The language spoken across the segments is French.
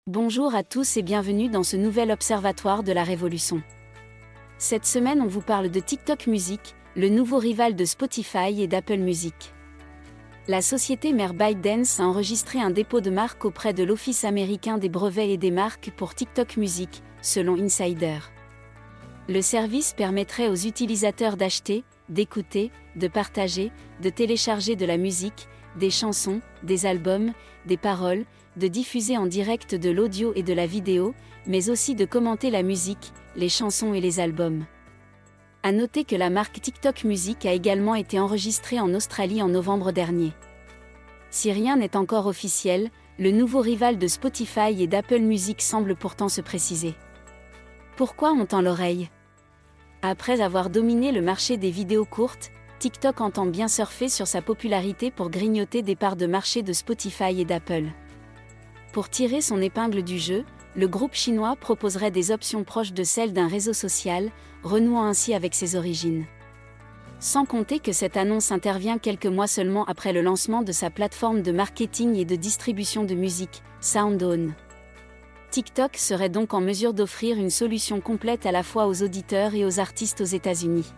Bonjour à tous et bienvenue dans ce nouvel observatoire de la Révolution. Cette semaine on vous parle de TikTok Music, le nouveau rival de Spotify et d'Apple Music. La société mère ByteDance a enregistré un dépôt de marque auprès de l'Office américain des brevets et des marques pour TikTok Music, selon Insider. Le service permettrait aux utilisateurs d'acheter, d'écouter, de partager, de télécharger de la musique, des chansons, des albums, des paroles, de diffuser en direct de l'audio et de la vidéo, mais aussi de commenter la musique, les chansons et les albums. À noter que la marque TikTok Music a également été enregistrée en Australie en novembre dernier. Si rien n'est encore officiel, le nouveau rival de Spotify et d'Apple Music semble pourtant se préciser. Pourquoi on tend l'oreille ? Après avoir dominé le marché des vidéos courtes, TikTok entend bien surfer sur sa popularité pour grignoter des parts de marché de Spotify et d'Apple. Pour tirer son épingle du jeu, le groupe chinois proposerait des options proches de celles d'un réseau social, renouant ainsi avec ses origines. Sans compter que cette annonce intervient quelques mois seulement après le lancement de sa plateforme de marketing et de distribution de musique, SoundOn. TikTok serait donc en mesure d'offrir une solution complète à la fois aux auditeurs et aux artistes aux États-Unis.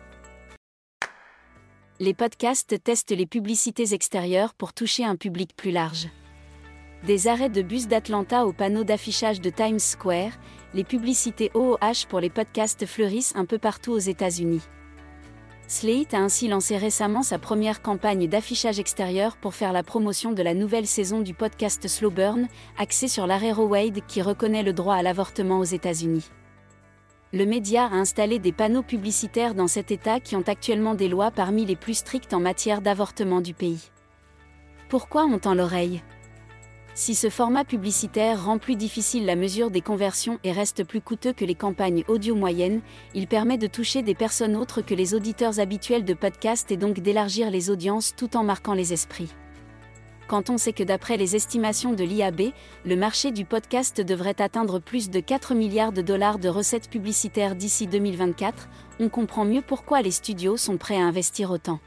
Les podcasts testent les publicités extérieures pour toucher un public plus large. Des arrêts de bus d'Atlanta aux panneaux d'affichage de Times Square, les publicités OOH pour les podcasts fleurissent un peu partout aux États-Unis. Slate a ainsi lancé récemment sa première campagne d'affichage extérieur pour faire la promotion de la nouvelle saison du podcast Slow Burn, axée sur l'arrêt Roe Wade qui reconnaît le droit à l'avortement aux États-Unis. Le média a installé des panneaux publicitaires dans cet État qui ont actuellement des lois parmi les plus strictes en matière d'avortement du pays. Pourquoi on tend l'oreille ? Si ce format publicitaire rend plus difficile la mesure des conversions et reste plus coûteux que les campagnes audio moyennes, il permet de toucher des personnes autres que les auditeurs habituels de podcasts et donc d'élargir les audiences tout en marquant les esprits. Quand on sait que d'après les estimations de l'IAB, le marché du podcast devrait atteindre plus de 4 milliards de dollars de recettes publicitaires d'ici 2024, on comprend mieux pourquoi les studios sont prêts à investir autant.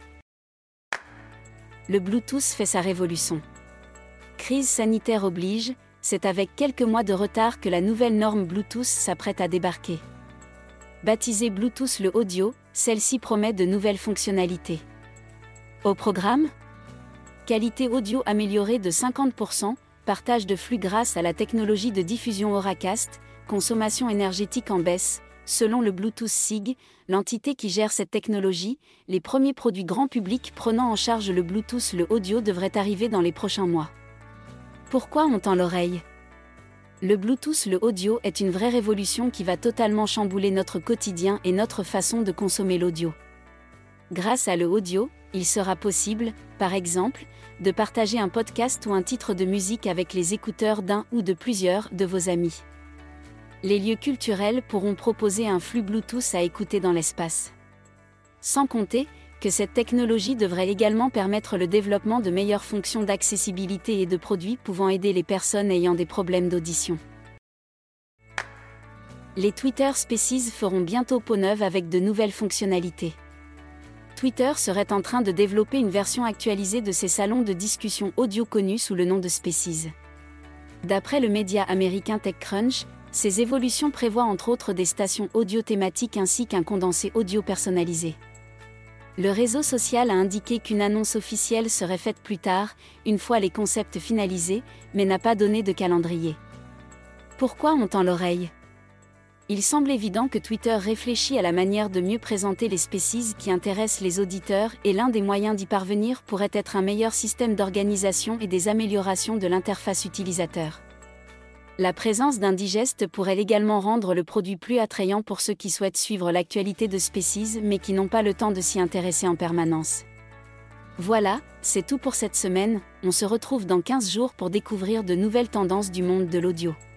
Le Bluetooth fait sa révolution. Crise sanitaire oblige, c'est avec quelques mois de retard que la nouvelle norme Bluetooth s'apprête à débarquer. Baptisée Bluetooth le Audio, celle-ci promet de nouvelles fonctionnalités. Au programme ? Qualité audio améliorée de 50%, partage de flux grâce à la technologie de diffusion Auracast, consommation énergétique en baisse. Selon le Bluetooth SIG, l'entité qui gère cette technologie, les premiers produits grand public prenant en charge le Bluetooth le Audio devraient arriver dans les prochains mois. Pourquoi on tend l'oreille ? Le Bluetooth le Audio est une vraie révolution qui va totalement chambouler notre quotidien et notre façon de consommer l'audio. Grâce à le audio, il sera possible, par exemple, de partager un podcast ou un titre de musique avec les écouteurs d'un ou de plusieurs de vos amis. Les lieux culturels pourront proposer un flux Bluetooth à écouter dans l'espace. Sans compter que cette technologie devrait également permettre le développement de meilleures fonctions d'accessibilité et de produits pouvant aider les personnes ayant des problèmes d'audition. Les Twitter Spaces feront bientôt peau neuve avec de nouvelles fonctionnalités. Twitter serait en train de développer une version actualisée de ses salons de discussion audio connus sous le nom de Spaces. D'après le média américain TechCrunch, ces évolutions prévoient entre autres des stations audio thématiques ainsi qu'un condensé audio personnalisé. Le réseau social a indiqué qu'une annonce officielle serait faite plus tard, une fois les concepts finalisés, mais n'a pas donné de calendrier. Pourquoi on tend l'oreille ? Il semble évident que Twitter réfléchit à la manière de mieux présenter les spaces qui intéressent les auditeurs et l'un des moyens d'y parvenir pourrait être un meilleur système d'organisation et des améliorations de l'interface utilisateur. La présence d'un digest pourrait également rendre le produit plus attrayant pour ceux qui souhaitent suivre l'actualité de Spaces mais qui n'ont pas le temps de s'y intéresser en permanence. Voilà, c'est tout pour cette semaine, on se retrouve dans 15 jours pour découvrir de nouvelles tendances du monde de l'audio.